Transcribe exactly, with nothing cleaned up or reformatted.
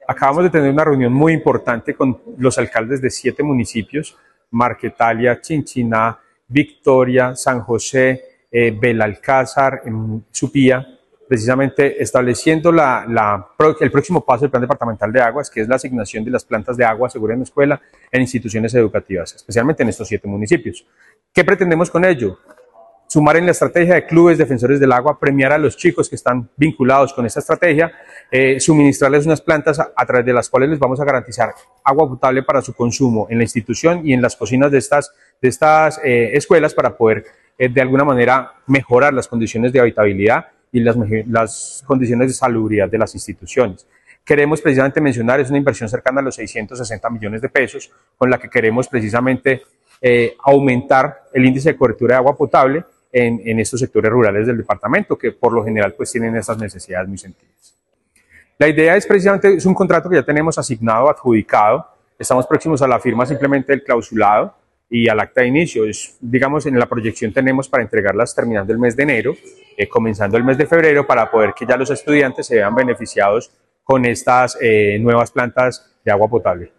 Acabamos de tener una reunión muy importante con los alcaldes de siete municipios: Marquetalia, Chinchiná, Victoria, San José, eh, Belalcázar, eh, Supía, precisamente estableciendo la, la, el próximo paso del Plan Departamental de Aguas, que es la asignación de las plantas de agua segura en la escuela en instituciones educativas, especialmente en estos siete municipios. ¿Qué pretendemos con ello? Sumar en la estrategia de clubes defensores del agua, premiar a los chicos que están vinculados con esta estrategia, eh, suministrarles unas plantas a, a través de las cuales les vamos a garantizar agua potable para su consumo en la institución y en las cocinas de estas, de estas eh, escuelas, para poder eh, de alguna manera mejorar las condiciones de habitabilidad y las, las condiciones de salubridad de las instituciones. Queremos precisamente mencionar, es una inversión cercana a los seiscientos sesenta millones de pesos, con la que queremos precisamente eh, aumentar el índice de cobertura de agua potable En, en estos sectores rurales del departamento, que por lo general pues tienen esas necesidades muy sentidas. La idea es precisamente, es un contrato que ya tenemos asignado, adjudicado, estamos próximos a la firma simplemente del clausulado y al acta de inicio. Es, digamos, en la proyección tenemos para entregarlas terminando el mes de enero, eh, comenzando el mes de febrero, para poder que ya los estudiantes se vean beneficiados con estas eh, nuevas plantas de agua potable.